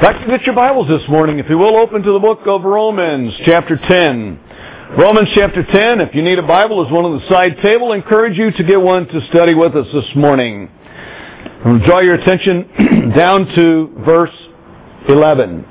I'd like to get your Bibles this morning, if you will, open to the book of Romans, chapter 10. Romans chapter 10, if you need a Bible, is one on the side table. I encourage you to get one to study with us this morning. I'm going to draw your attention down to verse 11.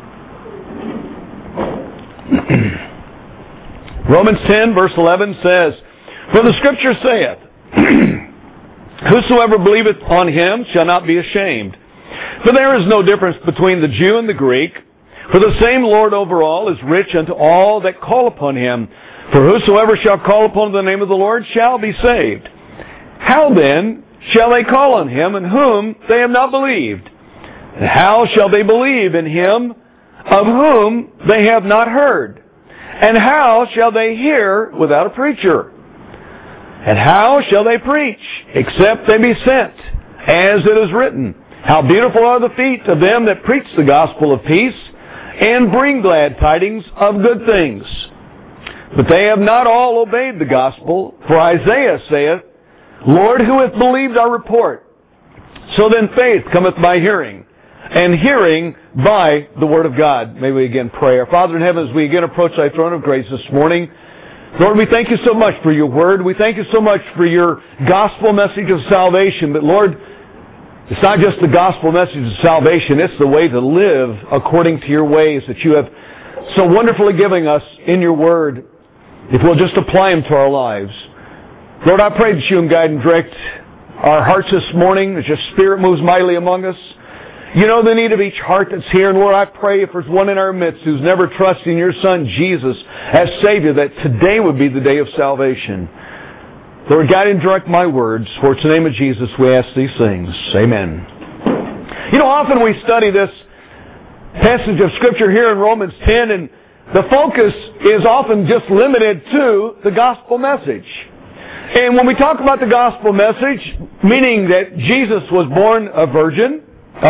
Romans 10, verse 11 says, "For the Scripture saith, Whosoever believeth on him shall not be ashamed. For there is no difference between the Jew and the Greek. For the same Lord over all is rich unto all that call upon him. For whosoever shall call upon the name of the Lord shall be saved. How then shall they call on him in whom they have not believed? And how shall they believe in him of whom they have not heard? And how shall they hear without a preacher? And how shall they preach except they be sent? As it is written, How beautiful are the feet of them that preach the gospel of peace, and bring glad tidings of good things. But they have not all obeyed the gospel. For Isaiah saith, Lord, who hath believed our report? So then faith cometh by hearing, and hearing by the word of God." May we again pray. Our Father in heaven, as we again approach thy throne of grace this morning, Lord, we thank you so much for your word. We thank you so much for your gospel message of salvation. But Lord, it's not just the gospel message of salvation. It's the way to live according to your ways that you have so wonderfully given us in your word, if we'll just apply them to our lives. Lord, I pray that you guide and direct our hearts this morning, that your Spirit moves mightily among us. You know the need of each heart that's here. And Lord, I pray if there's one in our midst who's never trusted in your Son, Jesus, as Savior, that today would be the day of salvation. Lord, guide and direct my words. For it's the name of Jesus we ask these things. Amen. You know, often we study this passage of Scripture here in Romans 10, and the focus is often just limited to the gospel message. And when we talk about the gospel message, meaning that Jesus was born of a virgin,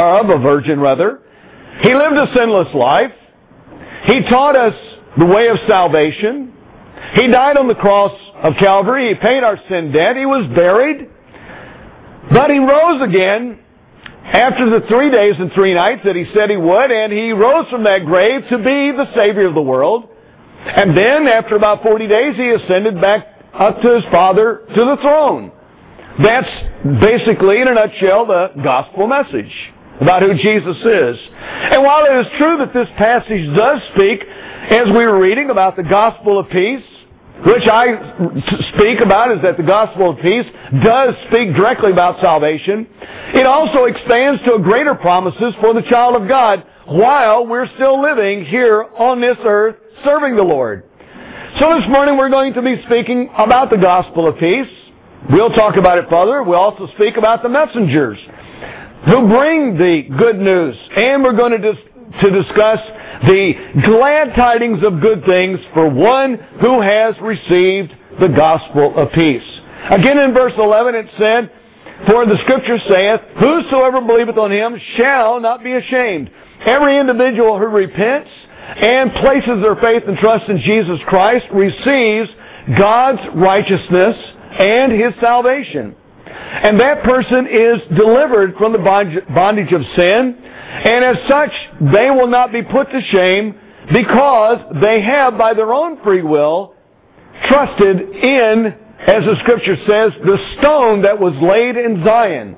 He lived a sinless life. He taught us the way of salvation. He died on the cross of Calvary. He paid our sin debt. He was buried. But He rose again after the 3 days and 3 nights that He said He would, and He rose from that grave to be the Savior of the world. And then, after about 40 days, He ascended back up to His Father to the throne. That's basically, in a nutshell, the gospel message about who Jesus is. And while it is true that this passage does speak, as we were reading, about the gospel of peace, which I speak about is that the gospel of peace does speak directly about salvation, it also expands to greater promises for the child of God while we're still living here on this earth serving the Lord. So this morning we're going to be speaking about the gospel of peace. We'll talk about it further. We'll also speak about the messengers who bring the good news. And we're going to discuss the glad tidings of good things for one who has received the gospel of peace. Again in verse 11 it said, "For the Scripture saith, Whosoever believeth on him shall not be ashamed." Every individual who repents and places their faith and trust in Jesus Christ receives God's righteousness and His salvation. And that person is delivered from the bondage of sin, and as such, they will not be put to shame because they have, by their own free will, trusted in, as the Scripture says, the stone that was laid in Zion.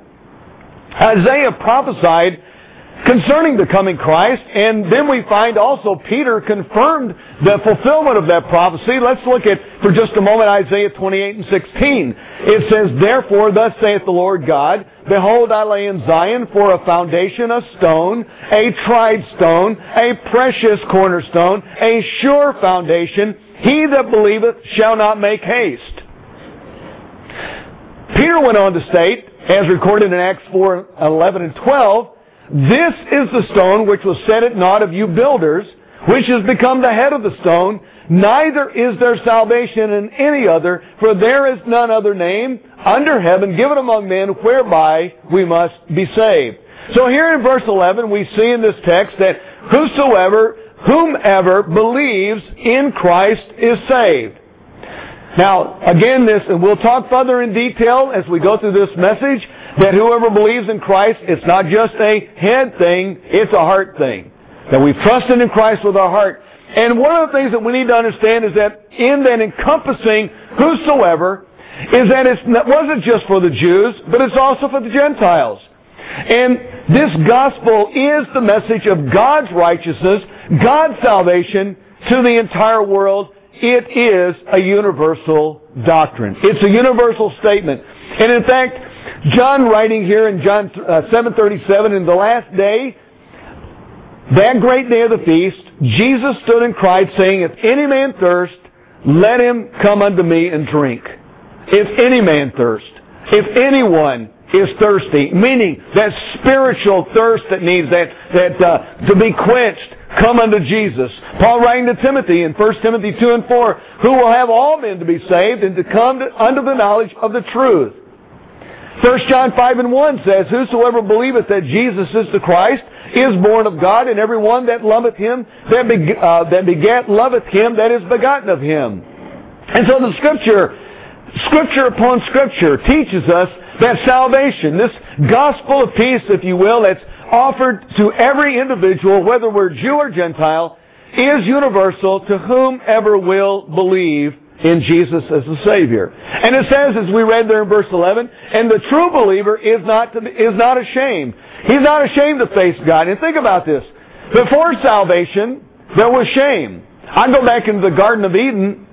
Isaiah prophesied concerning the coming Christ, and then we find also Peter confirmed the fulfillment of that prophecy. Let's look at, for just a moment, Isaiah 28 and 16. It says, "Therefore, thus saith the Lord God, Behold, I lay in Zion for a foundation a stone, a tried stone, a precious cornerstone, a sure foundation. He that believeth shall not make haste." Peter went on to state, as recorded in Acts 4, 11 and 12, "This is the stone which was set at naught of you builders, which has become the head of the stone. Neither is there salvation in any other, for there is none other name under heaven given among men whereby we must be saved." So here in verse 11 we see in this text that whomever believes in Christ is saved. Now, again, and we'll talk further in detail as we go through this message, that whoever believes in Christ, it's not just a head thing, it's a heart thing. That we've trusted in Christ with our heart. And one of the things that we need to understand is that in that encompassing whosoever, is that it wasn't just for the Jews, but it's also for the Gentiles. And this gospel is the message of God's righteousness, God's salvation to the entire world. It is a universal doctrine. It's a universal statement. And in fact, John writing here in John 7:37, in the last day, that great day of the feast, Jesus stood and cried, saying, if any man thirst, let him come unto me and drink. If any man thirst, if anyone is thirsty, meaning that spiritual thirst that needs to be quenched, come unto Jesus. Paul writing to Timothy in 1 Timothy 2 and 4, who will have all men to be saved and to come unto the knowledge of the truth. 1 John 5 and 1 says, whosoever believeth that Jesus is the Christ is born of God, and every one that loveth him, that begat, loveth him that is begotten of him. And so the Scripture upon Scripture teaches us that salvation, this gospel of peace, if you will, that's offered to every individual, whether we're Jew or Gentile, is universal to whomever will believe in Jesus as the Savior. And it says, as we read there in verse 11, and the true believer is not ashamed. He's not ashamed to face God. And think about this. Before salvation, there was shame. I go back into the Garden of Eden,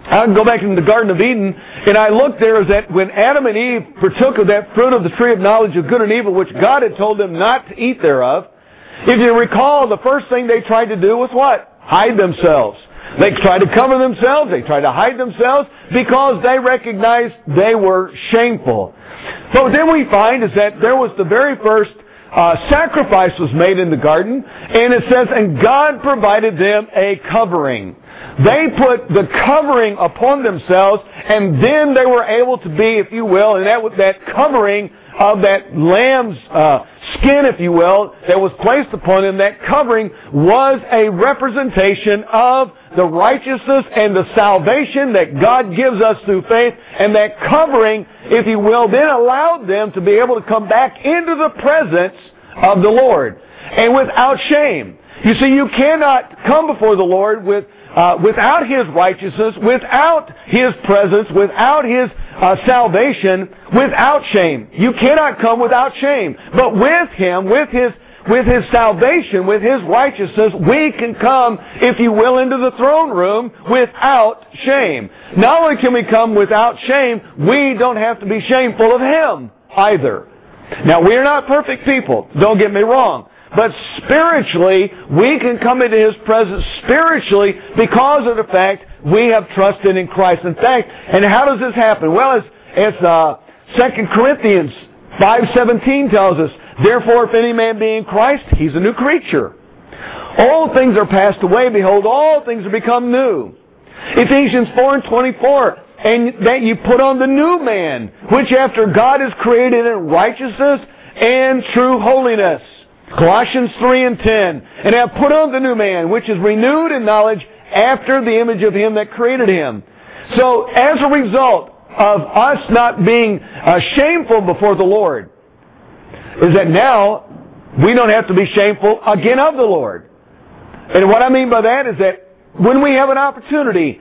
and I looked there is that when Adam and Eve partook of that fruit of the tree of knowledge of good and evil, which God had told them not to eat thereof, if you recall, the first thing they tried to do was what? Hide themselves. They tried to cover themselves. They tried to hide themselves because they recognized they were shameful. But what then we find is that there was the very first sacrifice was made in the garden, and it says, and God provided them a covering. They put the covering upon themselves, and then they were able to be, if you will, and that covering of that lamb's skin, if you will, that was placed upon them, that covering was a representation of the righteousness and the salvation that God gives us through faith, and that covering, if you will, then allowed them to be able to come back into the presence of the Lord, and without shame. You see, you cannot come before the Lord without His righteousness, without His presence, without His salvation, without shame. You cannot come without shame. But with Him, with His salvation, with His righteousness, we can come, if you will, into the throne room without shame. Not only can we come without shame, we don't have to be shameful of Him either. Now, we are not perfect people. Don't get me wrong. But spiritually, we can come into His presence spiritually because of the fact we have trusted in Christ. In fact, and how does this happen? Well, as 2 Corinthians 5:17 tells us, therefore, if any man be in Christ, he's a new creature. All things are passed away. Behold, all things are become new. Ephesians 4:24, and that you put on the new man, which after God is created in righteousness and true holiness. Colossians 3:10, and have put on the new man, which is renewed in knowledge after the image of Him that created him. So, as a result of us not being shameful before the Lord, is that now we don't have to be shameful again of the Lord. And what I mean by that is that when we have an opportunity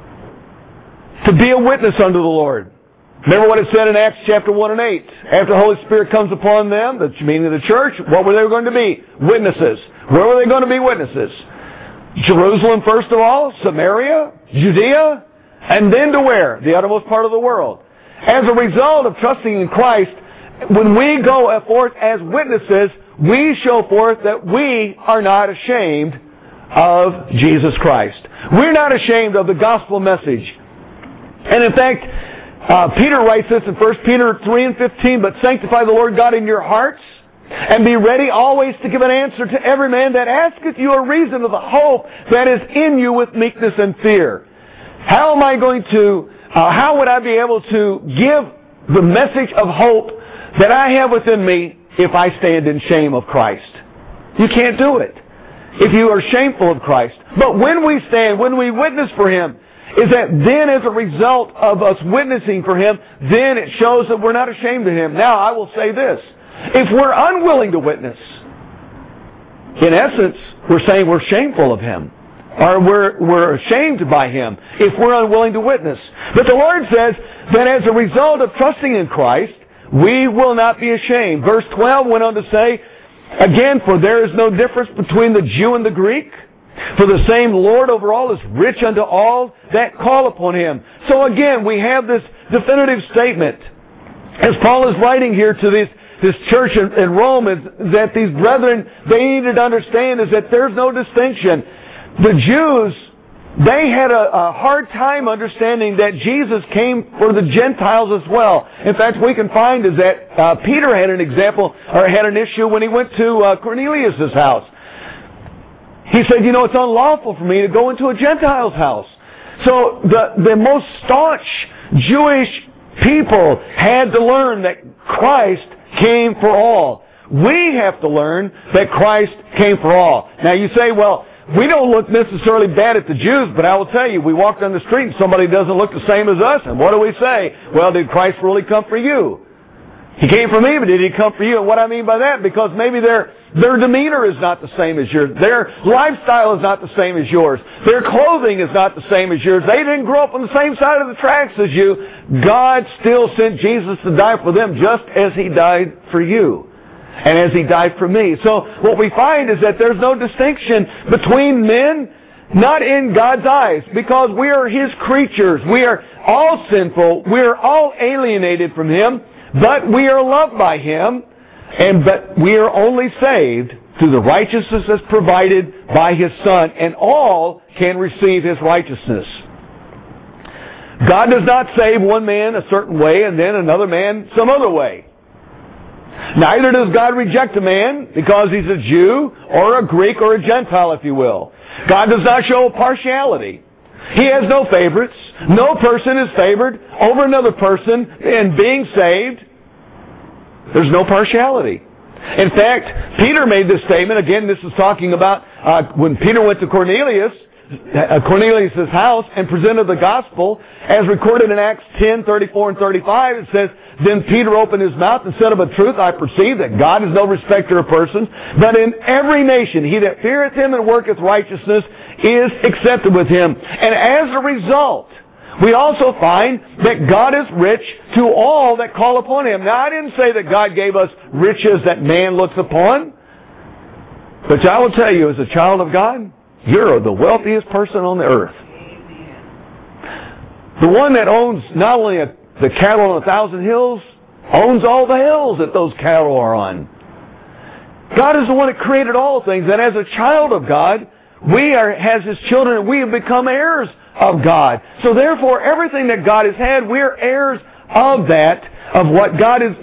to be a witness unto the Lord, remember what it said in Acts chapter 1 and 8. After the Holy Spirit comes upon them, meaning the church, what were they going to be? Witnesses. Where were they going to be witnesses? Jerusalem first of all, Samaria, Judea, and then to where? The uttermost part of the world. As a result of trusting in Christ, when we go forth as witnesses, we show forth that we are not ashamed of Jesus Christ. We're not ashamed of the gospel message. And in fact, Peter writes this in 1 Peter 3:15, but sanctify the Lord God in your hearts, and be ready always to give an answer to every man that asketh you a reason of the hope that is in you with meekness and fear. How would I be able to give the message of hope that I have within me if I stand in shame of Christ? You can't do it if you are shameful of Christ. But when we stand, when we witness for Him, is that then as a result of us witnessing for Him, then it shows that we're not ashamed of Him. Now, I will say this. If we're unwilling to witness, in essence, we're saying we're shameful of Him. Or we're ashamed by Him if we're unwilling to witness. But the Lord says that as a result of trusting in Christ, we will not be ashamed. Verse 12 went on to say, again, for there is no difference between the Jew and the Greek. For the same Lord over all is rich unto all that call upon Him. So again, we have this definitive statement. As Paul is writing here to this church in Rome, is that these brethren, they needed to understand is that there's no distinction. The Jews, they had a hard time understanding that Jesus came for the Gentiles as well. In fact, we can find is that Peter had an example, or had an issue when he went to Cornelius' house. He said, it's unlawful for me to go into a Gentile's house. So the most staunch Jewish people had to learn that Christ came for all. We have to learn that Christ came for all. Now you say, well, we don't look necessarily bad at the Jews, but I will tell you, we walk down the street and somebody doesn't look the same as us, and what do we say? Well, did Christ really come for you? He came for me, but did He come for you? And what I mean by that, because maybe their demeanor is not the same as yours. Their lifestyle is not the same as yours. Their clothing is not the same as yours. They didn't grow up on the same side of the tracks as you. God still sent Jesus to die for them just as He died for you. And as He died for me. So what we find is that there's no distinction between men, not in God's eyes, because we are His creatures. We are all sinful. We are all alienated from Him, but we are loved by Him, but we are only saved through the righteousness that's provided by His Son, and all can receive His righteousness. God does not save one man a certain way and then another man some other way. Neither does God reject a man because he's a Jew or a Greek or a Gentile, if you will. God does not show partiality. He has no favorites. No person is favored over another person in being saved. There's no partiality. In fact, Peter made this statement. Again, this is talking about when Peter went to Cornelius' house and presented the gospel, as recorded in Acts 10, 34 and 35. It says, then Peter opened his mouth and said, of a truth I perceive that God is no respecter of persons, but in every nation he that feareth Him and worketh righteousness is accepted with Him. And as a result, we also find that God is rich to all that call upon Him. Now, I didn't say that God gave us riches that man looks upon, but I will tell you, as a child of God, you're the wealthiest person on the earth. The one that owns not only the cattle on 1,000 hills, owns all the hills that those cattle are on. God is the one that created all things, and as a child of God, as His children, we have become heirs of God. So therefore, everything that God has had, we're heirs of that, of what God has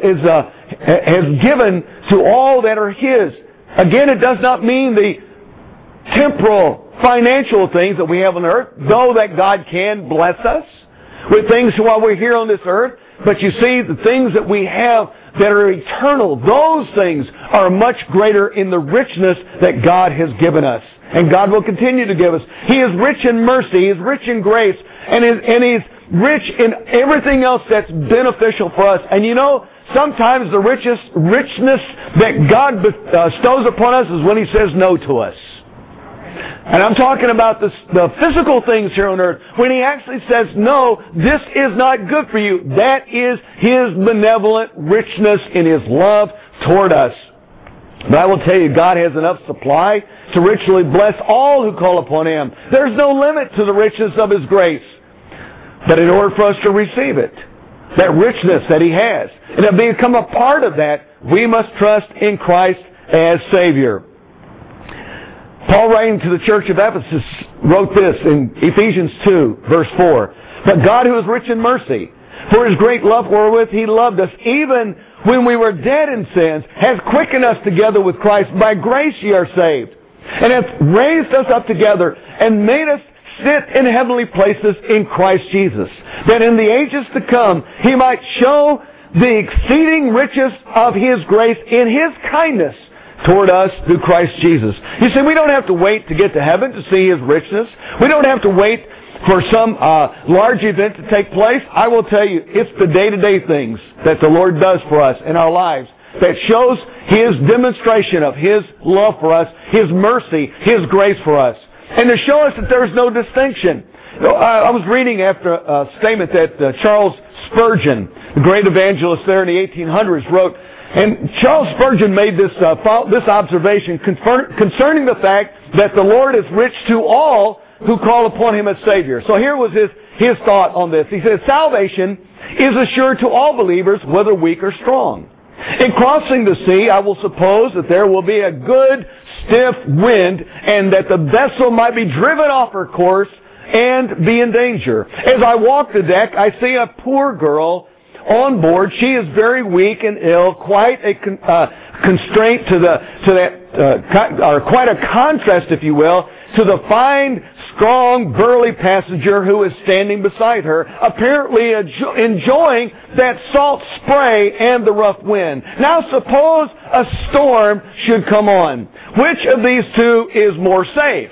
given to all that are His. Again, it does not mean the temporal, financial things that we have on earth, though that God can bless us with things while we're here on this earth. But you see, the things that we have that are eternal, those things are much greater in the richness that God has given us. And God will continue to give us. He is rich in mercy. He is rich in grace. And He's rich in everything else that's beneficial for us. And sometimes the richness that God bestows upon us is when He says no to us. And I'm talking about the physical things here on earth. When He actually says, no, this is not good for you, that is His benevolent richness in His love toward us. But I will tell you, God has enough supply to richly bless all who call upon Him. There's no limit to the richness of His grace. But in order for us to receive it, that richness that He has, and to become a part of that, we must trust in Christ as Savior. Paul, writing to the church of Ephesus, wrote this in Ephesians 2, verse 4. But God, who is rich in mercy, for His great love wherewith He loved us, even when we were dead in sins, has quickened us together with Christ. By grace ye are saved, and hath raised us up together, and made us sit in heavenly places in Christ Jesus, that in the ages to come He might show the exceeding riches of His grace in His kindness toward us through Christ Jesus. You see, we don't have to wait to get to heaven to see His richness. We don't have to wait for some large event to take place. I will tell you, it's the day-to-day things that the Lord does for us in our lives that shows His demonstration of His love for us, His mercy, His grace for us. And to show us that there's no distinction. I was reading after a statement that Charles Spurgeon, the great evangelist there in the 1800s, wrote. And Charles Spurgeon made this observation concerning the fact that the Lord is rich to all who call upon Him as Savior. So here was his thought on this. He said, salvation is assured to all believers, whether weak or strong. In crossing the sea, I will suppose that there will be a good, stiff wind, and that the vessel might be driven off her course and be in danger. As I walk the deck, I see a poor girl on board. She is very weak and ill, quite a constraint quite a contrast, if you will, to the fine, strong, burly passenger who is standing beside her, apparently enjoying that salt spray and the rough wind. Now suppose a storm should come on. Which of these two is more safe?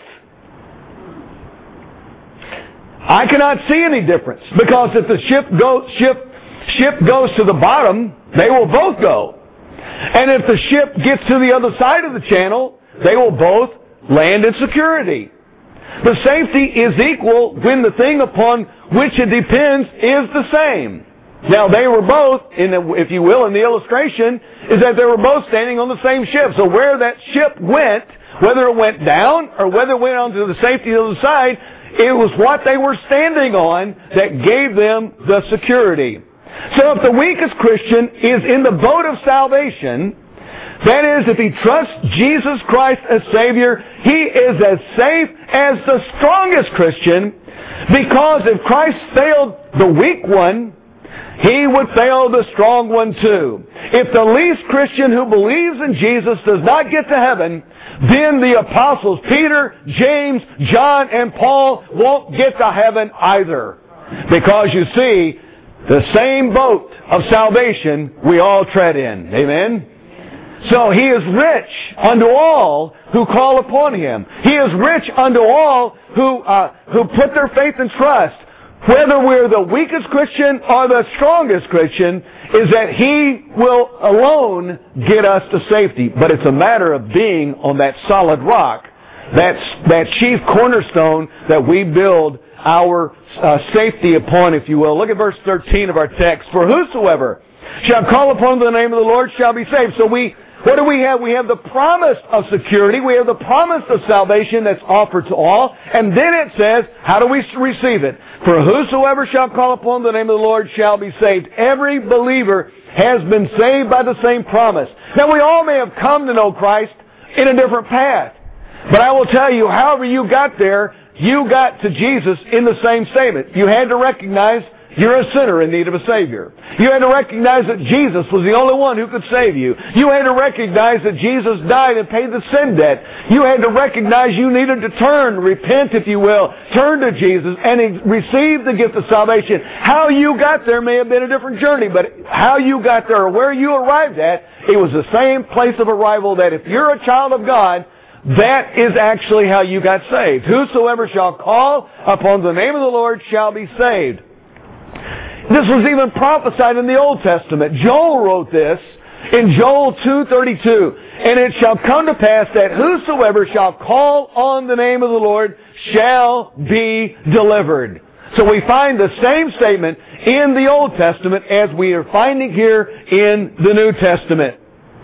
I cannot see any difference, because if the ship goes to the bottom, they will both go. And if the ship gets to the other side of the channel, they will both land in security. The safety is equal when the thing upon which it depends is the same. Now they were both, if you will, in the illustration, is that they were both standing on the same ship. So where that ship went, whether it went down or whether it went onto the safety of the side, it was what they were standing on that gave them the security. So if the weakest Christian is in the boat of salvation, that is, if he trusts Jesus Christ as Savior, he is as safe as the strongest Christian, because if Christ failed the weak one, He would fail the strong one too. If the least Christian who believes in Jesus does not get to heaven, then the apostles Peter, James, John, and Paul won't get to heaven either. Because you see, the same boat of salvation we all tread in. Amen? So He is rich unto all who call upon Him. He is rich unto all who put their faith and trust. Whether we're the weakest Christian or the strongest Christian, is that He will alone get us to safety. But it's a matter of being on that solid rock, that chief cornerstone that we build our safety upon, if you will. Look at verse 13 of our text. For whosoever shall call upon the name of the Lord shall be saved. So what do we have? We have the promise of security. We have the promise of salvation that's offered to all. And then it says, how do we receive it? For whosoever shall call upon the name of the Lord shall be saved. Every believer has been saved by the same promise. Now we all may have come to know Christ in a different path. But I will tell you, however you got there, you got to Jesus in the same statement. You had to recognize you're a sinner in need of a Savior. You had to recognize that Jesus was the only one who could save you. You had to recognize that Jesus died and paid the sin debt. You had to recognize you needed to turn, repent if you will, turn to Jesus and receive the gift of salvation. How you got there may have been a different journey, but how you got there or where you arrived at, it was the same place of arrival, that if you're a child of God, that is actually how you got saved. Whosoever shall call upon the name of the Lord shall be saved. This was even prophesied in the Old Testament. Joel wrote this in Joel 2:32. And it shall come to pass that whosoever shall call on the name of the Lord shall be delivered. So we find the same statement in the Old Testament as we are finding here in the New Testament.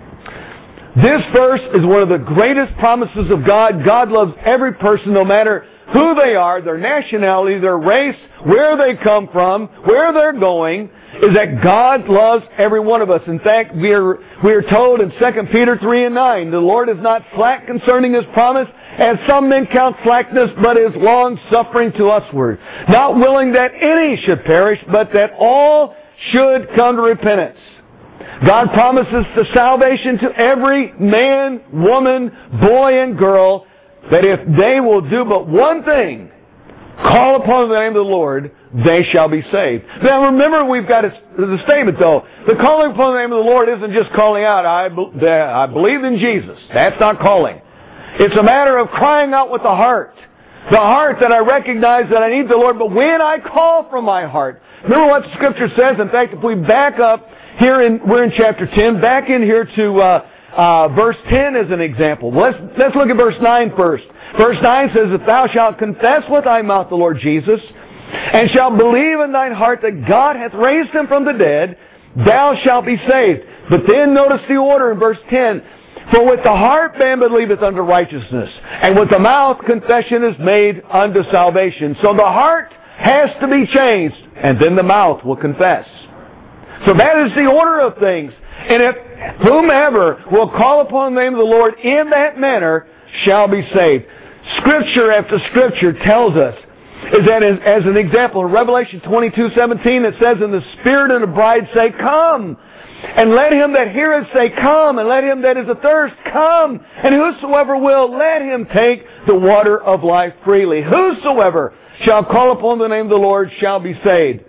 This verse is one of the greatest promises of God. God loves every person, no matter who they are, their nationality, their race, where they come from, where they're going, is that God loves every one of us. In fact, we are told in 2 Peter 3:9, the Lord is not slack concerning His promise, as some men count slackness, but is long-suffering to usward, not willing that any should perish, but that all should come to repentance. God promises the salvation to every man, woman, boy, and girl, that if they will do but one thing, call upon the name of the Lord, they shall be saved. Now remember, we've got the statement though. The calling upon the name of the Lord isn't just calling out, I believe in Jesus. That's not calling. It's a matter of crying out with the heart. The heart that I recognize that I need the Lord, but when I call from my heart. Remember what the Scripture says. In fact, if we back up here, we're in chapter 10, back in here to verse 10 as an example. Let's look at verse 9 first. Verse 9 says, if thou shalt confess with thy mouth the Lord Jesus, and shalt believe in thine heart that God hath raised him from the dead, thou shalt be saved. But then notice the order in verse 10. For with the heart man believeth unto righteousness, and with the mouth confession is made unto salvation. So the heart has to be changed, and then the mouth will confess. So that is the order of things. And if whomever will call upon the name of the Lord in that manner shall be saved. Scripture after Scripture tells us, is that as an example, in Revelation 22:17, it says, and the Spirit and the bride say, come. And let him that heareth say, come. And let him that is athirst come. And whosoever will, let him take the water of life freely. Whosoever shall call upon the name of the Lord shall be saved.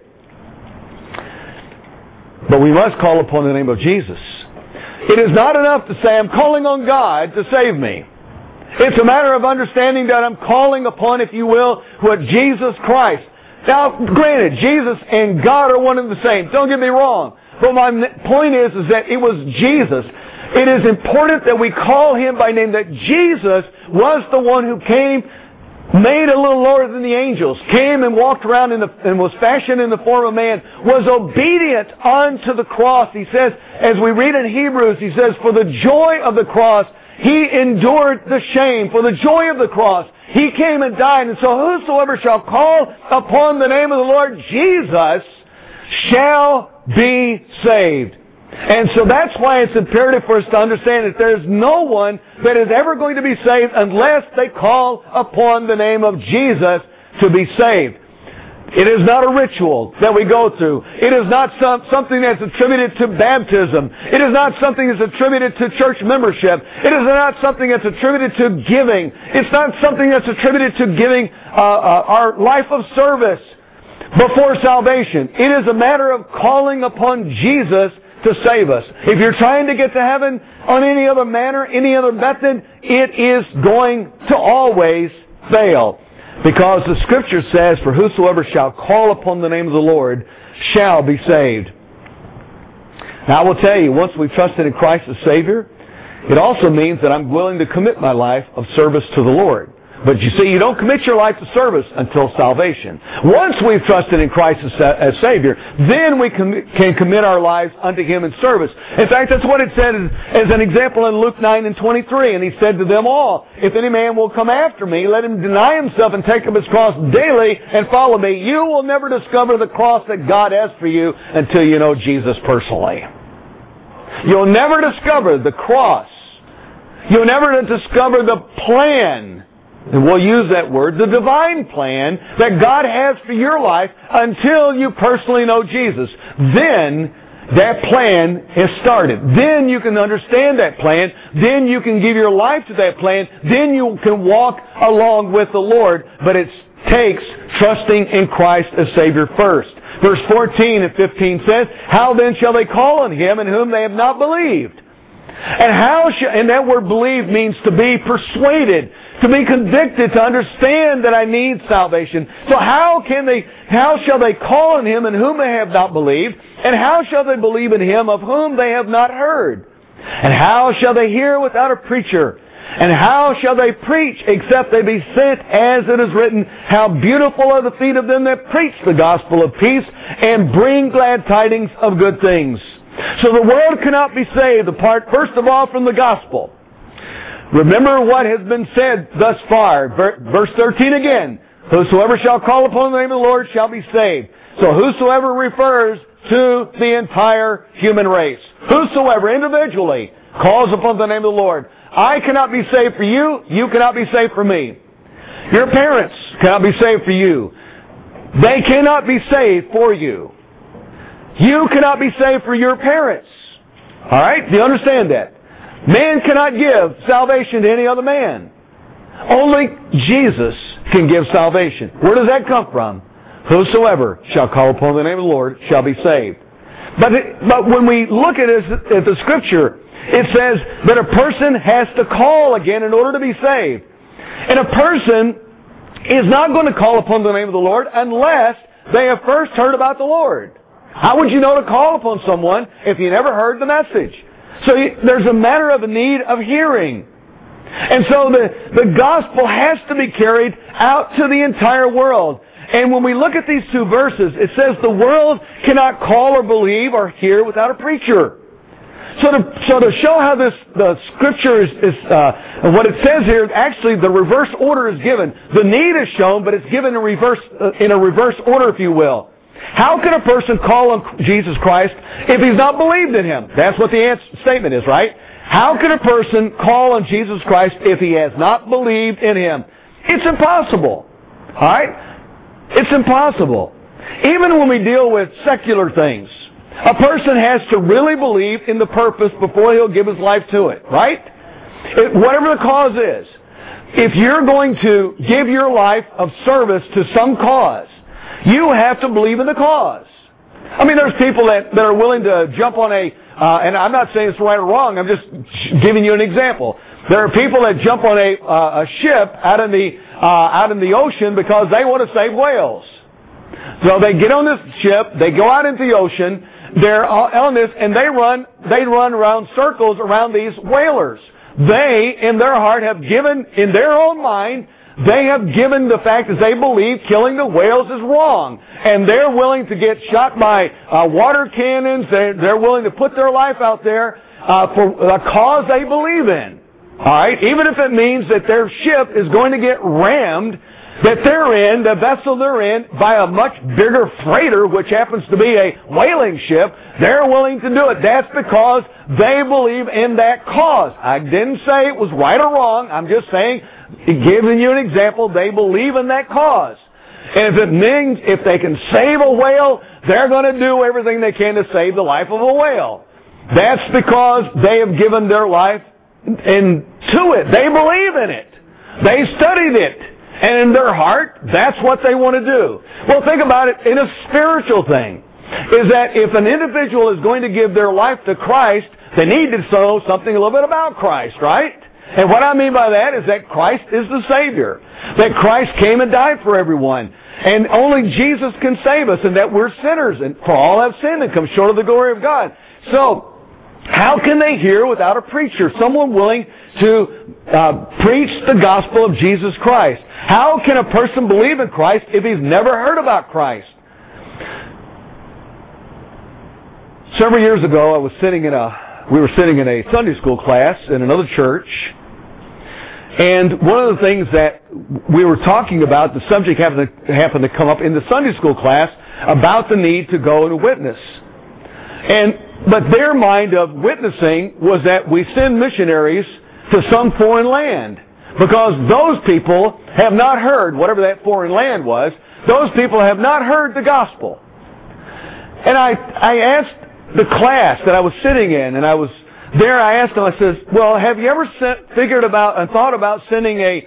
But we must call upon the name of Jesus. It is not enough to say, I'm calling on God to save me. It's a matter of understanding that I'm calling upon, if you will, what Jesus Christ. Now, granted, Jesus and God are one and the same. Don't get me wrong. But my point is that it was Jesus. It is important that we call Him by name, that Jesus was the one who came, made a little lower than the angels, came and walked around and was fashioned in the form of man, was obedient unto the cross. He says, as we read in Hebrews, he says, for the joy of the cross, He endured the shame. For the joy of the cross, He came and died. And so whosoever shall call upon the name of the Lord Jesus shall be saved. And so that's why it's imperative for us to understand that there's no one that is ever going to be saved unless they call upon the name of Jesus to be saved. It is not a ritual that we go through. It is not something that's attributed to baptism. It is not something that's attributed to church membership. It is not something that's attributed to giving. It's not something that's attributed to giving our life of service before salvation. It is a matter of calling upon Jesus to save us. If you're trying to get to heaven on any other manner, any other method, it is going to always fail. Because the Scripture says, for whosoever shall call upon the name of the Lord shall be saved. Now I will tell you, once we've trusted in Christ as Savior, it also means that I'm willing to commit my life of service to the Lord. But you see, you don't commit your life to service until salvation. Once we've trusted in Christ as Savior, then we can commit our lives unto Him in service. In fact, that's what it said as an example in Luke 9:23. And He said to them all, if any man will come after me, let him deny himself and take up his cross daily and follow me. You will never discover the cross that God has for you until you know Jesus personally. You'll never discover the cross. You'll never discover the plan, and we'll use that word, the divine plan that God has for your life until you personally know Jesus. Then that plan is started. Then you can understand that plan. Then you can give your life to that plan. Then you can walk along with the Lord. But it takes trusting in Christ as Savior first. Verse 14 and 15 says, how then shall they call on Him in whom they have not believed? And that word believe means to be persuaded, to be convicted, to understand that I need salvation. So how shall they call on Him in whom they have not believed? And how shall they believe in Him of whom they have not heard? And how shall they hear without a preacher? And how shall they preach except they be sent, as it is written, how beautiful are the feet of them that preach the gospel of peace and bring glad tidings of good things. So the world cannot be saved apart, first of all, from the gospel. Remember what has been said thus far. Verse 13 again. Whosoever shall call upon the name of the Lord shall be saved. So whosoever refers to the entire human race. Whosoever individually calls upon the name of the Lord. I cannot be saved for you. You cannot be saved for me. Your parents cannot be saved for you. They cannot be saved for you. You cannot be saved for your parents. All right? Do you understand that? Man cannot give salvation to any other man. Only Jesus can give salvation. Where does that come from? Whosoever shall call upon the name of the Lord shall be saved. But when we look at the Scripture, it says that a person has to call again in order to be saved. And a person is not going to call upon the name of the Lord unless they have first heard about the Lord. How would you know to call upon someone if you never heard the message? So there's a matter of a need of hearing. And so the gospel has to be carried out to the entire world. And when we look at these two verses, it says the world cannot call or believe or hear without a preacher. So to show how the Scripture is what it says here, actually the reverse order is given. The need is shown, but it's given in a reverse order, if you will. How can a person call on Jesus Christ if he's not believed in Him? That's what the statement is, right? How can a person call on Jesus Christ if he has not believed in Him? It's impossible. All right? It's impossible. Even when we deal with secular things, a person has to really believe in the purpose before he'll give his life to it, right? Whatever the cause is. If you're going to give your life of service to some cause, you have to believe in the cause. I mean, there's people that are willing to jump on and I'm not saying it's right or wrong, I'm just giving you an example. There are people that jump on a ship out in the ocean because they want to save whales. So they get on this ship, they go out into the ocean, they're on this, and they run around circles around these whalers. They, in their heart, have given, in their own mind, they have given the fact that they believe killing the whales is wrong. And they're willing to get shot by water cannons. They're willing to put their life out there for a cause they believe in. All right? Even if it means that their ship is going to get rammed, that they're in, the vessel they're in, by a much bigger freighter, which happens to be a whaling ship, they're willing to do it. That's because they believe in that cause. I didn't say it was right or wrong. I'm just saying, giving you an example, they believe in that cause. And if it means if they can save a whale, they're going to do everything they can to save the life of a whale. That's because they have given their life to it. They believe in it. They studied it. And in their heart, that's what they want to do. Well, think about it in a spiritual thing. Is that if an individual is going to give their life to Christ, they need to know something a little bit about Christ, right? And what I mean by that is that Christ is the Savior. That Christ came and died for everyone. And only Jesus can save us, and that we're sinners, and for all have sinned and come short of the glory of God. So, how can they hear without a preacher? Someone willing to preach the gospel of Jesus Christ. How can a person believe in Christ if he's never heard about Christ? Several years ago, we were sitting in a Sunday school class in another church, and one of the things that we were talking about, the subject happened to come up in the Sunday school class about the need to go and witness. But their mind of witnessing was that we send missionaries to some foreign land. Because those people have not heard, whatever that foreign land was, those people have not heard the gospel. And I asked the class that I was sitting in, and I was there, I asked them, I said, well, have you ever figured about and thought about sending a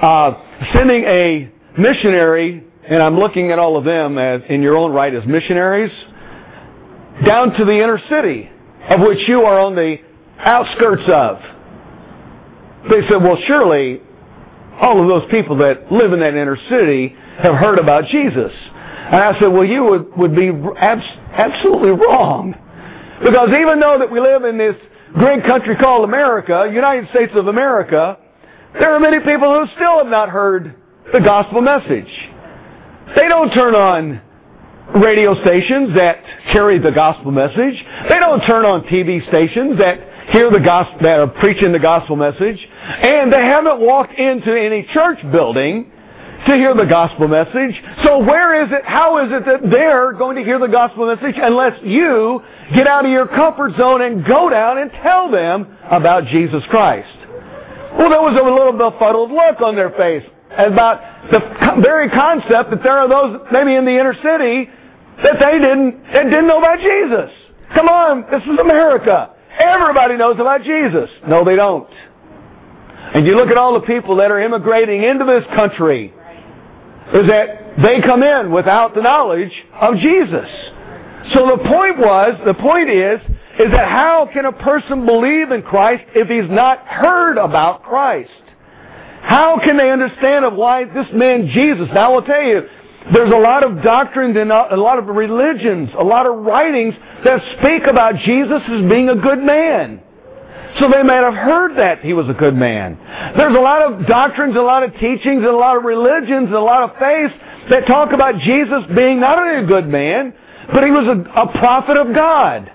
missionary, and I'm looking at all of them as in your own right as missionaries, down to the inner city, of which you are on the outskirts of? They said, well, surely all of those people that live in that inner city have heard about Jesus. And I said, well, you would be absolutely wrong. Because even though that we live in this great country called America, United States of America, there are many people who still have not heard the gospel message. They don't turn on radio stations that carry the gospel message. They don't turn on TV stations that hear the gospel, that are preaching the gospel message, and they haven't walked into any church building to hear the gospel message. So how is it that they're going to hear the gospel message unless you get out of your comfort zone and go down and tell them about Jesus Christ? Well, there was a little befuddled look on their face about the very concept that there are those maybe in the inner city that they didn't know about Jesus. Come on, this is America. Everybody knows about Jesus. No, they don't. And you look at all the people that are immigrating into this country, is that they come in without the knowledge of Jesus. So the point is that how can a person believe in Christ if he's not heard about Christ? How can they understand of why this man Jesus? Now, I will tell you, there's a lot of doctrines and a lot of religions, a lot of writings that speak about Jesus as being a good man. So they might have heard that he was a good man. There's a lot of doctrines, a lot of teachings, and a lot of religions, and a lot of faiths that talk about Jesus being not only a good man, but he was a prophet of God.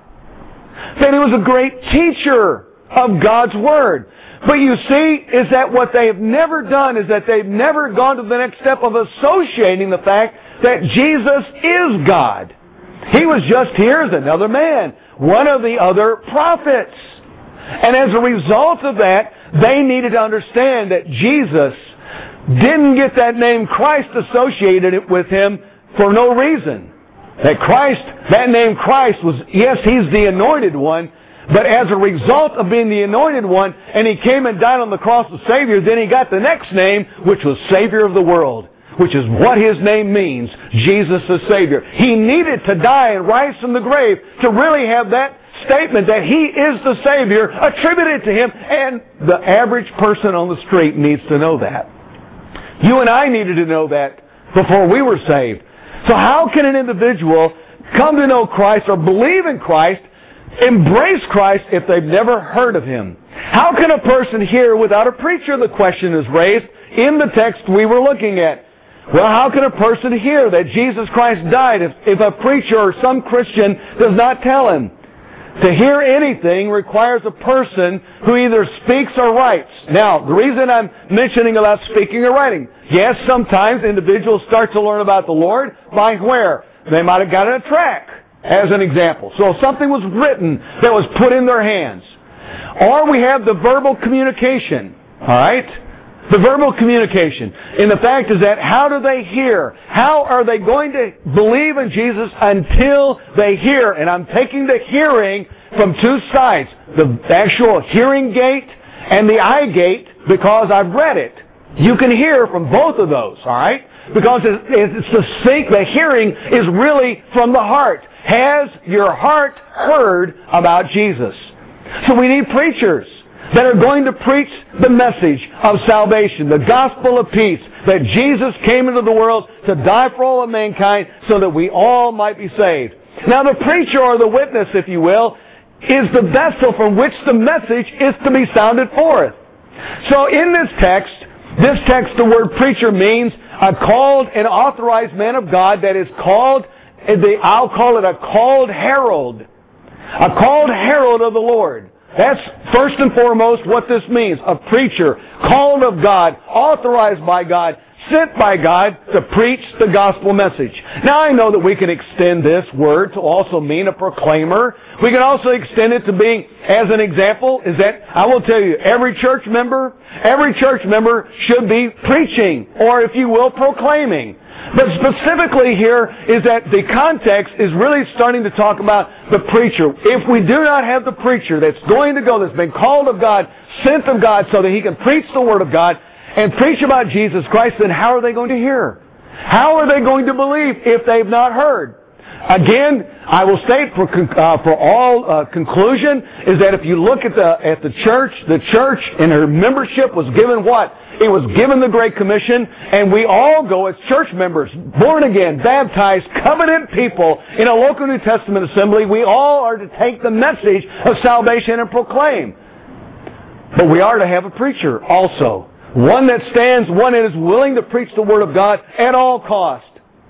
That he was a great teacher of God's Word. But you see, is that what they have never done is that they've never gone to the next step of associating the fact that Jesus is God. He was just here as another man, one of the other prophets. And as a result of that, they needed to understand that Jesus didn't get that name Christ associated with him for no reason. That Christ, that name Christ was, yes, he's the anointed one, but as a result of being the anointed one, and he came and died on the cross as Savior, then he got the next name, which was Savior of the world, which is what his name means, Jesus the Savior. He needed to die and rise from the grave to really have that statement that he is the Savior attributed to him, and the average person on the street needs to know that. You and I needed to know that before we were saved. So how can an individual come to know Christ or believe in Christ, embrace Christ, if they've never heard of him? How can a person hear without a preacher? The question is raised in the text we were looking at. Well, how can a person hear that Jesus Christ died if a preacher or some Christian does not tell him? To hear anything requires a person who either speaks or writes. Now, the reason I'm mentioning about speaking or writing, yes, sometimes individuals start to learn about the Lord by where? They might have got a tract, as an example. So something was written that was put in their hands. Or we have the verbal communication, all right? The verbal communication. And the fact is that how do they hear? How are they going to believe in Jesus until they hear? And I'm taking the hearing from two sides. The actual hearing gate and the eye gate, because I've read it. You can hear from both of those, all right? Because it's the hearing is really from the heart. Has your heart heard about Jesus? So we need preachers that are going to preach the message of salvation, the gospel of peace, that Jesus came into the world to die for all of mankind so that we all might be saved. Now the preacher or the witness, if you will, is the vessel from which the message is to be sounded forth. So in this text, the word preacher means a called and authorized man of God that is called, I'll call it a called herald. A called herald of the Lord. That's first and foremost what this means. A preacher, called of God, authorized by God, sent by God to preach the gospel message. Now I know that we can extend this word to also mean a proclaimer. We can also extend it to being, as an example, is that I will tell you, every church member should be preaching, or if you will, proclaiming. But specifically here is that the context is really starting to talk about the preacher. If we do not have the preacher that's going to go, that's been called of God, sent of God so that he can preach the Word of God and preach about Jesus Christ, then how are they going to hear? How are they going to believe if they've not heard? Again, I will state for all conclusion is that if you look at the church and her membership was given what? It was given the Great Commission, and we all go as church members, born again, baptized, covenant people in a local New Testament assembly. We all are to take the message of salvation and proclaim. But we are to have a preacher also. One that stands, one that is willing to preach the Word of God at all cost.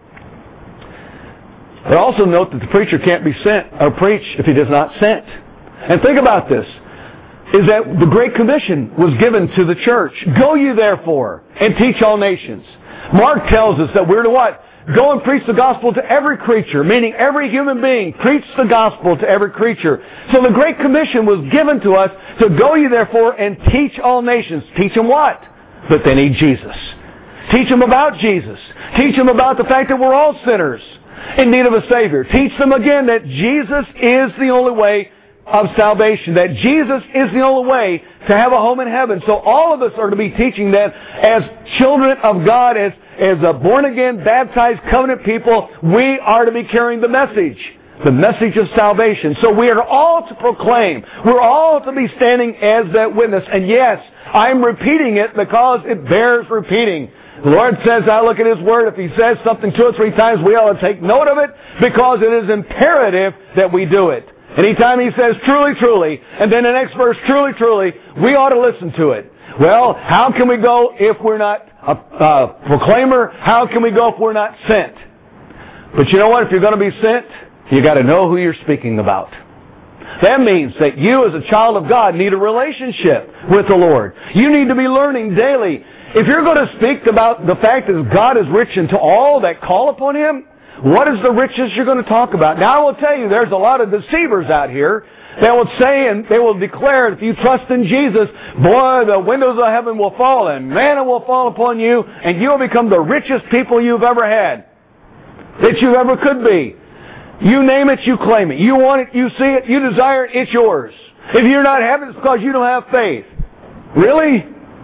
But also note that the preacher can't be sent or preach if he does not sent. And think about this, is that the Great Commission was given to the church. Go ye therefore and teach all nations. Mark tells us that we're to what? Go and preach the gospel to every creature, meaning every human being. Preach the gospel to every creature. So the Great Commission was given to us to go ye therefore and teach all nations. Teach them what? That they need Jesus. Teach them about Jesus. Teach them about the fact that we're all sinners in need of a Savior. Teach them again that Jesus is the only way of salvation, that Jesus is the only way to have a home in heaven. So all of us are to be teaching that as children of God, as born-again, baptized, covenant people, we are to be carrying the message. the message of salvation. So we are all to proclaim. We're all to be standing as that witness. And yes, I'm repeating it because it bears repeating. The Lord says, I look at His Word, if He says something 2 or 3 times, we ought to take note of it because it is imperative that we do it. Anytime He says, truly, truly, and then the next verse, truly, truly, we ought to listen to it. Well, how can we go if we're not a proclaimer? How can we go if we're not sent? But you know what? If you're going to be sent, you got to know who you're speaking about. That means that you as a child of God need a relationship with the Lord. You need to be learning daily. If you're going to speak about the fact that God is rich unto all that call upon Him, what is the riches you're going to talk about? Now I will tell you, there's a lot of deceivers out here that will say and they will declare, if you trust in Jesus, boy, the windows of heaven will fall and manna will fall upon you and you'll become the richest people you've ever had, that you ever could be. You name it, you claim it. You want it, you see it, you desire it, it's yours. If you're not having it, it's because you don't have faith. Really?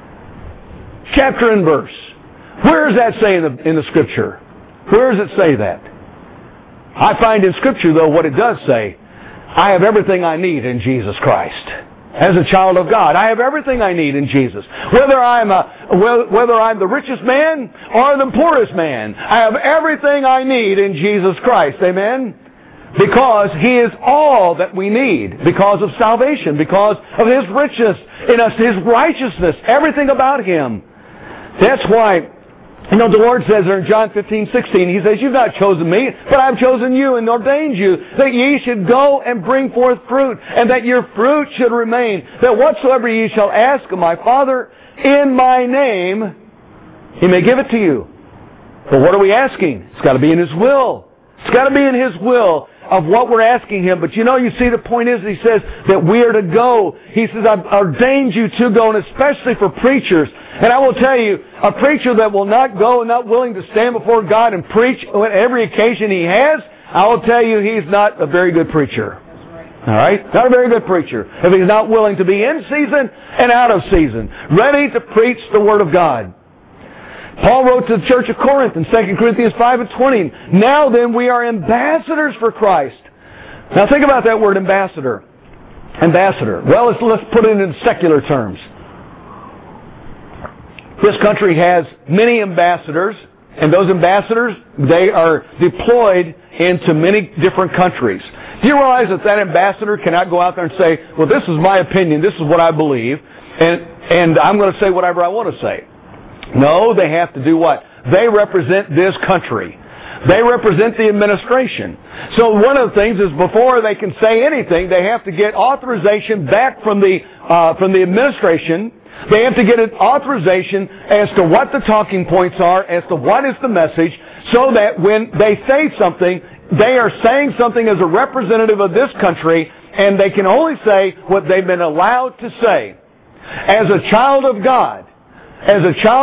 Chapter and verse. Where does that say in the Scripture? Where does it say that? I find in Scripture, though, what it does say, I have everything I need in Jesus Christ. As a child of God, I have everything I need in Jesus. Whether I'm the richest man or the poorest man, I have everything I need in Jesus Christ. Amen? Because He is all that we need. Because of salvation. Because of His richness in us. His righteousness. Everything about Him. That's why, the Lord says there in John 15:16, He says, you've not chosen me, but I've chosen you and ordained you, that ye should go and bring forth fruit, and that your fruit should remain, that whatsoever ye shall ask of my Father in my name, He may give it to you. But what are we asking? It's got to be in His will. It's got to be in His will of what we're asking Him. But you see, the point is, He says that we are to go. He says, I've ordained you to go, and especially for preachers. And I will tell you, a preacher that will not go and not willing to stand before God and preach on every occasion he has, I will tell you he's not a very good preacher. All right? Not a very good preacher. If he's not willing to be in season and out of season, ready to preach the Word of God. Paul wrote to the church of Corinth in 2 Corinthians 5:20, now then we are ambassadors for Christ. Now think about that word ambassador. Ambassador. Well, let's put it in secular terms. This country has many ambassadors, and those ambassadors, they are deployed into many different countries. Do you realize that ambassador cannot go out there and say, well, this is my opinion, this is what I believe, and I'm going to say whatever I want to say? No, they have to do what? They represent this country. They represent the administration. So one of the things is before they can say anything, they have to get authorization back from the administration. They have to get an authorization as to what the talking points are, as to what is the message, so that when they say something, they are saying something as a representative of this country, and they can only say what they've been allowed to say. As a child of God, as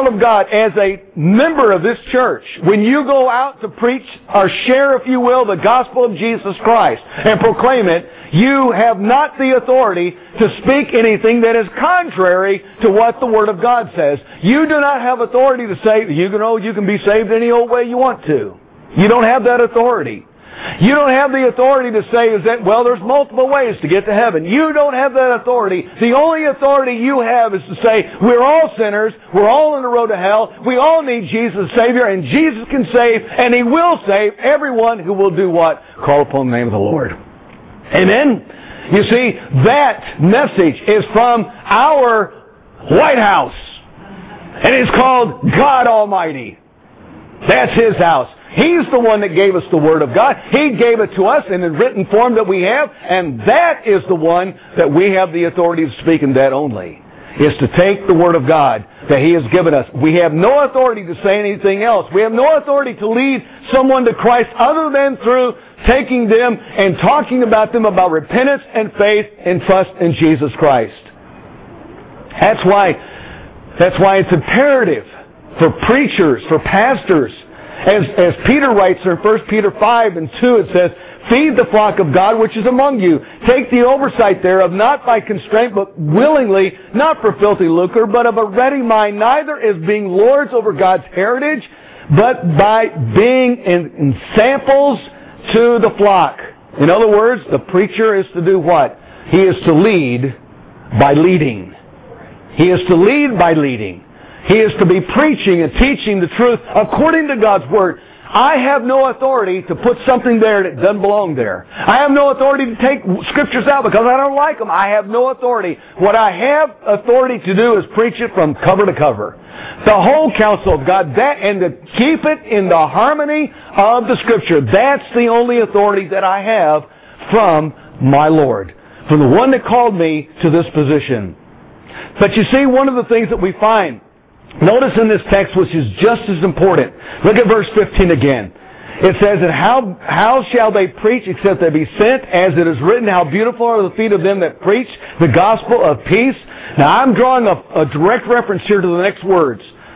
a member of this church, when you go out to preach or share, if you will, the gospel of Jesus Christ and proclaim it, you have not the authority to speak anything that is contrary to what the Word of God says. You do not have authority to say, you can be saved any old way you want to. You don't have that authority. You don't have the authority to say there's multiple ways to get to heaven. You don't have that authority. The only authority you have is to say, we're all sinners, we're all on the road to hell, we all need Jesus as Savior, and Jesus can save, and He will save everyone who will do what? Call upon the name of the Lord. Amen? You see, that message is from our White House. And it's called God Almighty. That's His house. He's the one that gave us the Word of God. He gave it to us in the written form that we have, and that is the one that we have the authority to speak, and that only is to take the Word of God that He has given us. We have no authority to say anything else. We have no authority to lead someone to Christ other than through taking them and talking about them about repentance and faith and trust in Jesus Christ. That's why it's imperative for preachers, for pastors. As Peter writes in 1 Peter 5:2, it says, feed the flock of God which is among you. Take the oversight thereof, not by constraint, but willingly, not for filthy lucre, but of a ready mind, neither as being lords over God's heritage, but by being in samples to the flock. In other words, the preacher is to do what? He is to lead by leading. He is to lead by leading. He is to be preaching and teaching the truth according to God's Word. I have no authority to put something there that doesn't belong there. I have no authority to take scriptures out because I don't like them. I have no authority. What I have authority to do is preach it from cover to cover. The whole counsel of God, and to keep it in the harmony of the Scripture. That's the only authority that I have from my Lord, from the one that called me to this position. But you see, one of the things that we find, notice in this text, which is just as important. Look at verse 15 again. It says, and how shall they preach except they be sent? As it is written, how beautiful are the feet of them that preach the gospel of peace. Now I'm drawing a direct reference here to the next words.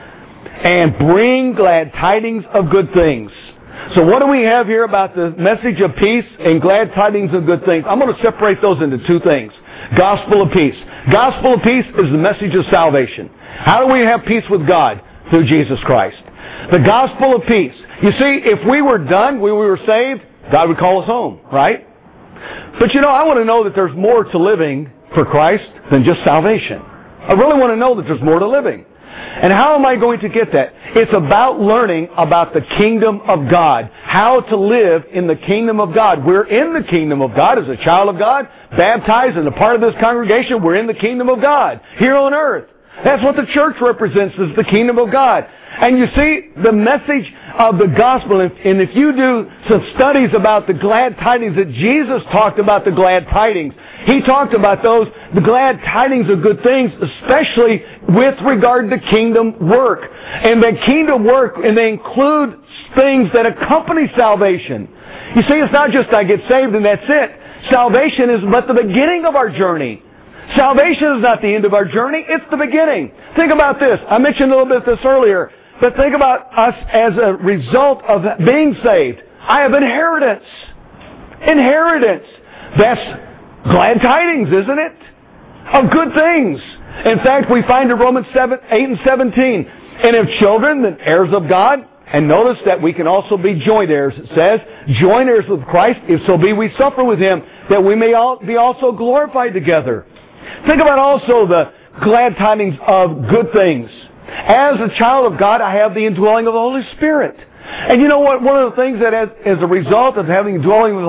And bring glad tidings of good things. So what do we have here about the message of peace and glad tidings of good things? I'm going to separate those into two things. Gospel of peace. Gospel of peace is the message of salvation. How do we have peace with God? Through Jesus Christ. The gospel of peace. You see, if we were done, we were saved, God would call us home, right? But you know, I want to know that there's more to living for Christ than just salvation. I really want to know that there's more to living. And how am I going to get that? It's about learning about the kingdom of God. How to live in the kingdom of God. We're in the kingdom of God as a child of God, baptized and a part of this congregation. We're in the kingdom of God here on earth. That's what the church represents, is the kingdom of God. And you see, the message of the gospel, and if you do some studies about the glad tidings that Jesus talked about, the glad tidings, He talked about those, the glad tidings of good things, especially with regard to kingdom work. And the kingdom work, and they include things that accompany salvation. You see, it's not just I get saved and that's it. Salvation is but the beginning of our journey. Salvation is not the end of our journey, it's the beginning. Think about this. I mentioned a little bit of this earlier, but think about us as a result of being saved. I have inheritance. Inheritance. That's glad tidings, isn't it? Of good things. In fact, we find in Romans 8 and 17, and if children, then heirs of God. And notice that we can also be joint heirs. It says, joint heirs with Christ, if so be we suffer with Him, that we may be also glorified together. Think about also the glad tidings of good things. As a child of God, I have the indwelling of the Holy Spirit. And you know what? One of the things that as a result of having the dwelling of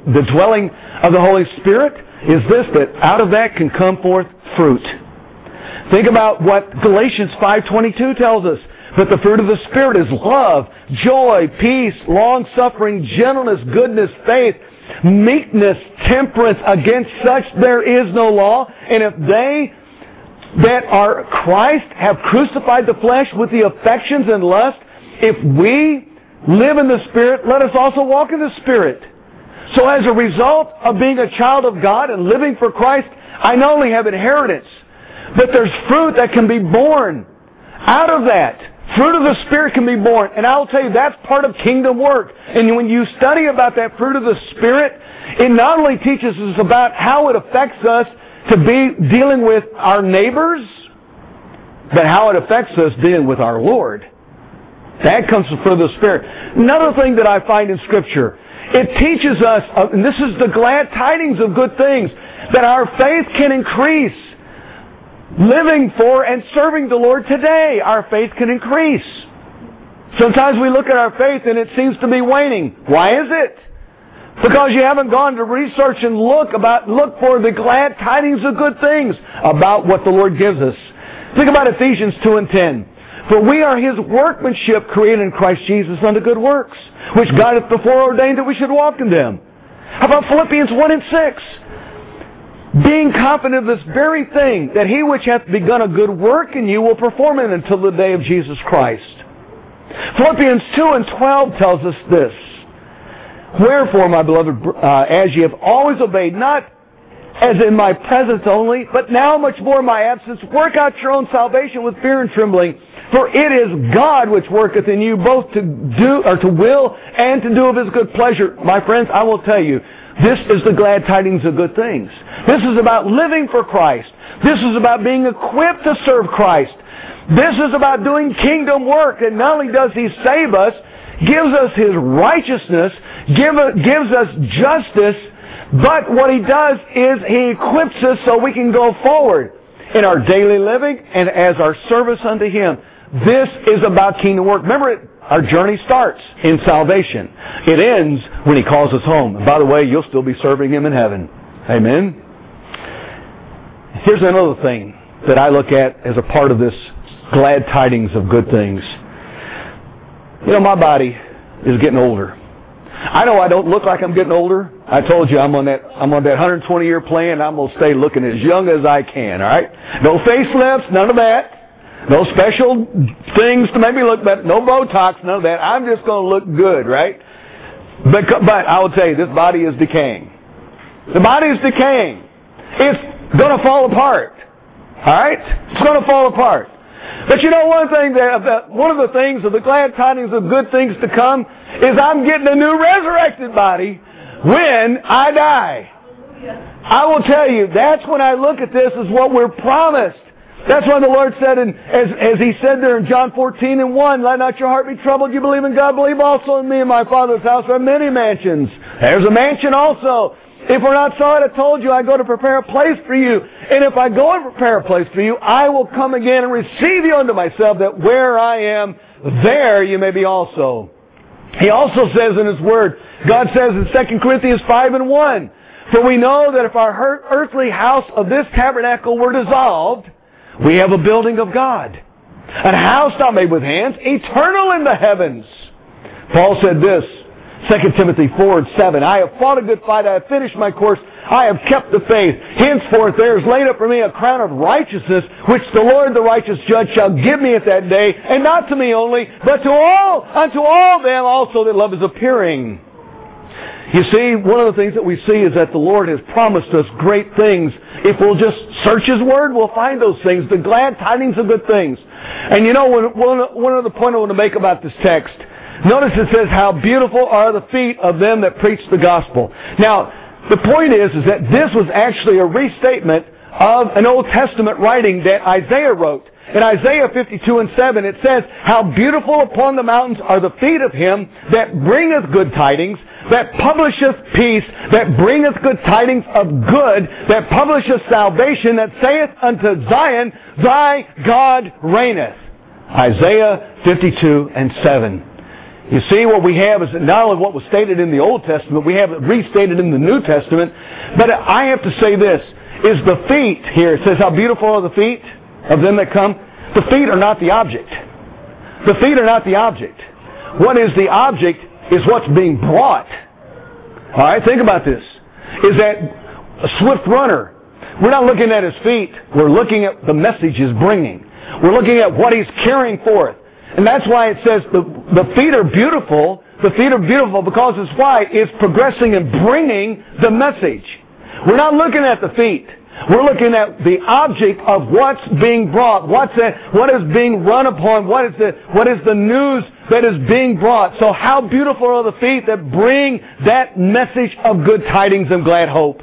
the Holy Spirit is this, that out of that can come forth fruit. Think about what Galatians 5:22 tells us. But the fruit of the Spirit is love, joy, peace, long-suffering, gentleness, goodness, faith, meekness, temperance. Against such there is no law. And if they that are Christ have crucified the flesh with the affections and lust, if we live in the Spirit, let us also walk in the Spirit. So as a result of being a child of God and living for Christ, I not only have inheritance, but there's fruit that can be born out of that. Fruit of the Spirit can be born. And I'll tell you, that's part of kingdom work. And when you study about that fruit of the Spirit, it not only teaches us about how it affects us to be dealing with our neighbors, but how it affects us dealing with our Lord. That comes from the fruit of the Spirit. Another thing that I find in Scripture, it teaches us, and this is the glad tidings of good things, that our faith can increase. Living for and serving the Lord today, our faith can increase. Sometimes we look at our faith and it seems to be waning. Why is it? Because you haven't gone to research and look for the glad tidings of good things about what the Lord gives us. Think about Ephesians 2 and 10. For we are His workmanship created in Christ Jesus unto good works, which God hath before ordained that we should walk in them. How about Philippians 1 and 6? Being confident of this very thing, that He which hath begun a good work in you will perform it until the day of Jesus Christ. Philippians 2 and 12 tells us this. Wherefore, my beloved, as ye have always obeyed, not as in my presence only, but now much more in my absence, work out your own salvation with fear and trembling, for it is God which worketh in you both to do, or to will, and to do of His good pleasure. My friends, I will tell you, this is the glad tidings of good things. This is about living for Christ. This is about being equipped to serve Christ. This is about doing kingdom work. And not only does He save us, gives us His righteousness, gives us justice, but what He does is He equips us so we can go forward in our daily living and as our service unto Him. This is about kingdom work. Remember, our journey starts in salvation. It ends when He calls us home. And by the way, you'll still be serving Him in heaven. Amen? Here's another thing that I look at as a part of this glad tidings of good things. You know, my body is getting older. I know I don't look like I'm getting older. I told you I'm on that 120-year plan. I'm going to stay looking as young as I can, all right? No facelifts, none of that. No special things to make me look better. No Botox, none of that. I'm just going to look good, right? But I will tell you, this body is decaying. The body is decaying. It's going to fall apart. All right? It's going to fall apart. But you know, one of the things of the glad tidings of good things to come is I'm getting a new resurrected body when I die. I will tell you, that's when I look at this as what we're promised. That's why the Lord said, as He said there in John 14:1, let not your heart be troubled. You believe in God, believe also in me. In my Father's house there are many mansions. There's a mansion also. If we're not so, I told you I go to prepare a place for you. And if I go and prepare a place for you, I will come again and receive you unto myself, that where I am, there you may be also. He also says in His Word, God says in 2 Corinthians 5:1, for we know that if our earthly house of this tabernacle were dissolved, we have a building of God, a house not made with hands, eternal in the heavens. Paul said this, 2 Timothy 4:7, I have fought a good fight, I have finished my course, I have kept the faith. Henceforth there is laid up for me a crown of righteousness, which the Lord the righteous judge shall give me at that day, and not to me only, but unto all them also that love His appearing. You see, one of the things that we see is that the Lord has promised us great things. If we'll just search His Word, we'll find those things, the glad tidings of good things. And you know, one other point I want to make about this text, notice it says, how beautiful are the feet of them that preach the gospel. Now, the point is that this was actually a restatement of an Old Testament writing that Isaiah wrote. In Isaiah 52:7, it says, how beautiful upon the mountains are the feet of him that bringeth good tidings, that publisheth peace, that bringeth good tidings of good, that publisheth salvation, that saith unto Zion, thy God reigneth. Isaiah 52:7. You see, what we have is not only what was stated in the Old Testament, we have it restated in the New Testament. But I have to say this, is the feet here, it says, how beautiful are the feet of them that come. The feet are not the object. The feet are not the object. What is the object is what's being brought. All right, think about this. Is that a swift runner? We're not looking at his feet. We're looking at the message he's bringing. We're looking at what he's carrying forth. And that's why it says the feet are beautiful. The feet are beautiful because it's why it's progressing and bringing the message. We're not looking at the feet. We're looking at the object of what's being brought, what is being run upon, what is the news that is being brought. So how beautiful are the feet that bring that message of good tidings and glad hope.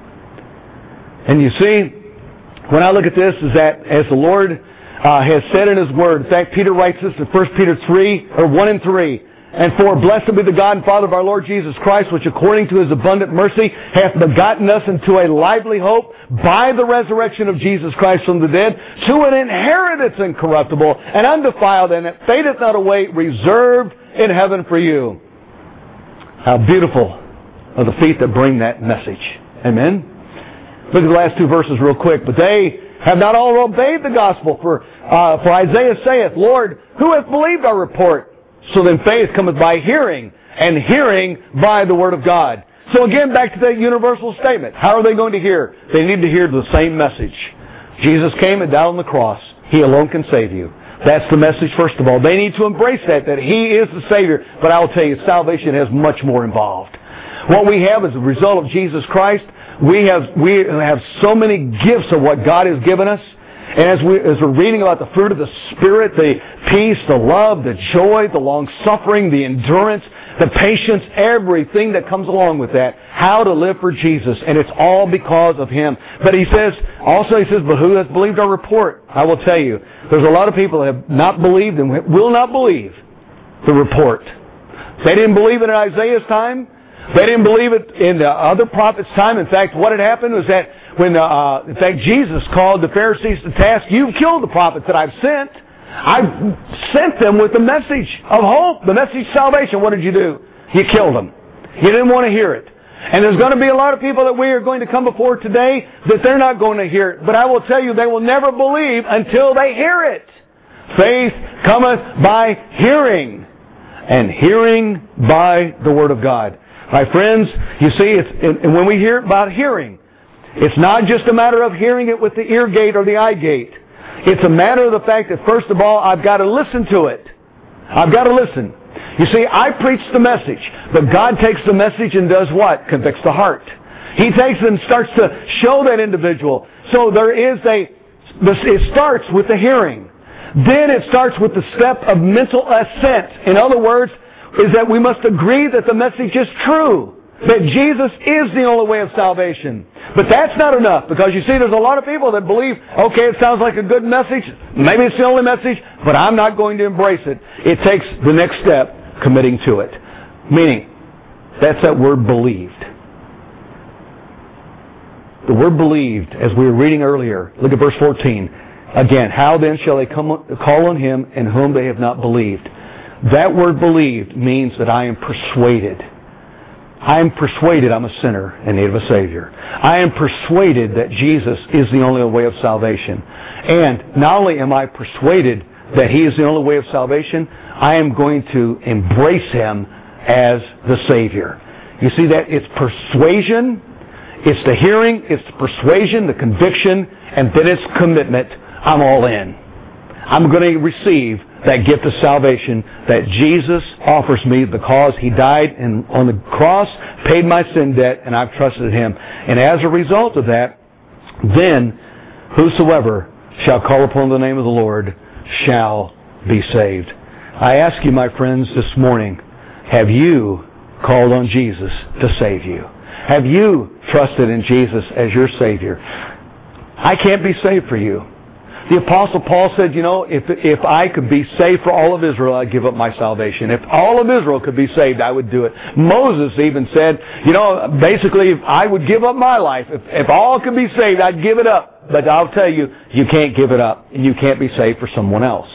And you see, when I look at this, is that as the Lord has said in His Word, in fact, Peter writes this in 1 Peter 1:3, and for blessed be the God and Father of our Lord Jesus Christ, which according to His abundant mercy hath begotten us into a lively hope by the resurrection of Jesus Christ from the dead, to an inheritance incorruptible and undefiled, and that fadeth not away, reserved in heaven for you. How beautiful are the feet that bring that message. Amen? Look at the last two verses real quick. But they have not all obeyed the gospel. For Isaiah saith, Lord, who hath believed our report? So then faith cometh by hearing, and hearing by the Word of God. So again, back to that universal statement. How are they going to hear? They need to hear the same message. Jesus came and died on the cross. He alone can save you. That's the message, first of all. They need to embrace that He is the Savior. But I will tell you, salvation has much more involved. What we have as a result of Jesus Christ, we have so many gifts of what God has given us. And as we're reading about the fruit of the Spirit, the peace, the love, the joy, the long-suffering, the endurance, the patience, everything that comes along with that, how to live for Jesus. And it's all because of Him. But He says, but who has believed our report? I will tell you, there's a lot of people that have not believed and will not believe the report They didn't believe it in Isaiah's time. They didn't believe it in the other prophets' time. In fact, what had happened was that when, in fact, Jesus called the Pharisees to task, "You've killed the prophets that I've sent. I've sent them with the message of hope, the message of salvation." What did you do? You killed them. You didn't want to hear it. And there's going to be a lot of people that we are going to come before today that they're not going to hear it. But I will tell you, they will never believe until they hear it. Faith cometh by hearing, and hearing by the Word of God. My friends, you see, and when we hear about hearing, it's not just a matter of hearing it with the ear gate or the eye gate. It's a matter of the fact that, first of all, I've got to listen to it. I've got to listen. You see, I preach the message, but God takes the message and does what? Convicts the heart. He takes it and starts to show that individual. So there is it starts with the hearing. Then it starts with the step of mental assent. In other words, is that we must agree that the message is true. That Jesus is the only way of salvation. But that's not enough, because you see, there's a lot of people that believe, okay, it sounds like a good message, maybe it's the only message, but I'm not going to embrace it. It takes the next step, committing to it. Meaning, that's that word believed. The word believed, as we were reading earlier, look at verse 14. Again, how then shall they call on Him in whom they have not believed? That word believed means that I am persuaded. I am persuaded I'm a sinner in need of a Savior. I am persuaded that Jesus is the only way of salvation. And not only am I persuaded that He is the only way of salvation, I am going to embrace Him as the Savior. You see that? It's persuasion, it's the hearing, it's the persuasion, the conviction, and then it's commitment. I'm all in. I'm going to receive that gift of salvation that Jesus offers me because He died on the cross, paid my sin debt, and I've trusted Him. And as a result of that, then whosoever shall call upon the name of the Lord shall be saved. I ask you, my friends, this morning, have you called on Jesus to save you? Have you trusted in Jesus as your Savior? I can't be saved for you. The Apostle Paul said, if I could be saved for all of Israel, I'd give up my salvation. If all of Israel could be saved, I would do it. Moses even said, basically, I would give up my life. If all could be saved, I'd give it up. But I'll tell you, you can't give it up. And you can't be saved for someone else.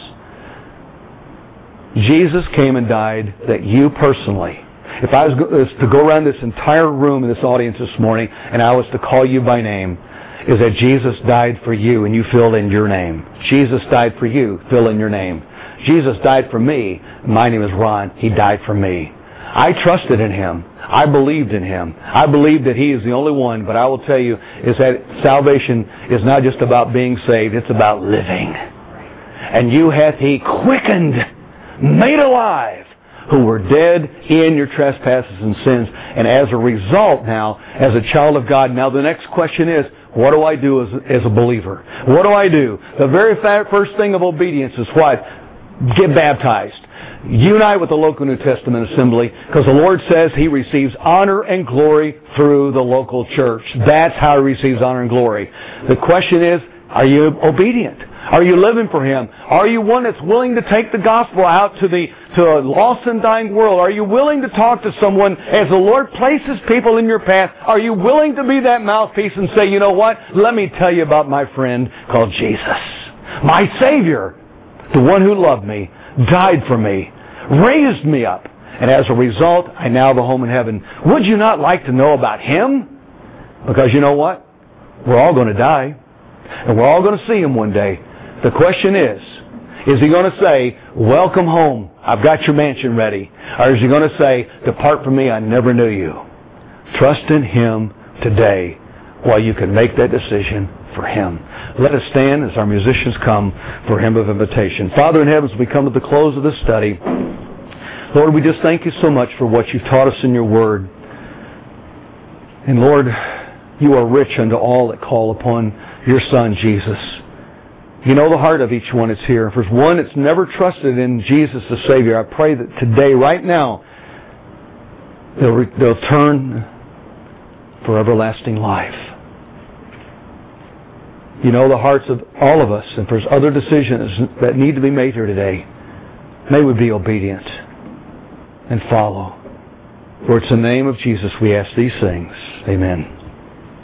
Jesus came and died that you personally, if I was to go around this entire room in this audience this morning and I was to call you by name, is that Jesus died for you and you fill in your name. Jesus died for you, fill in your name. Jesus died for me. My name is Ron. He died for me. I trusted in Him. I believed in Him. I believe that He is the only one, but I will tell you is that salvation is not just about being saved, it's about living. And you hath He quickened, made alive, who were dead in your trespasses and sins. And as a result now, as a child of God, now the next question is, what do I do as a believer? What do I do? The very first thing of obedience is what? Get baptized. Unite with the local New Testament assembly, because the Lord says He receives honor and glory through the local church. That's how He receives honor and glory. The question is, are you obedient? Are you living for Him? Are you one that's willing to take the gospel out to a lost and dying world? Are you willing to talk to someone as the Lord places people in your path? Are you willing to be that mouthpiece and say, you know what? Let me tell you about my friend called Jesus. My Savior, the one who loved me, died for me, raised me up, and as a result, I now have a home in heaven. Would you not like to know about Him? Because you know what? We're all going to die, and we're all going to see Him one day. The question is He going to say, welcome home, I've got your mansion ready? Or is He going to say, depart from me, I never knew you? Trust in Him today while you can make that decision for Him. Let us stand as our musicians come for a hymn of invitation. Father in heaven, as we come to the close of this study, Lord, we just thank You so much for what You've taught us in Your Word. And Lord, You are rich unto all that call upon Your Son, Jesus. You know the heart of each one that's here. If there's one that's never trusted in Jesus as Savior, I pray that today, right now, they'll turn for everlasting life. You know the hearts of all of us. If there's other decisions that need to be made here today, may we be obedient. and follow. For it's in the name of Jesus we ask these things. Amen.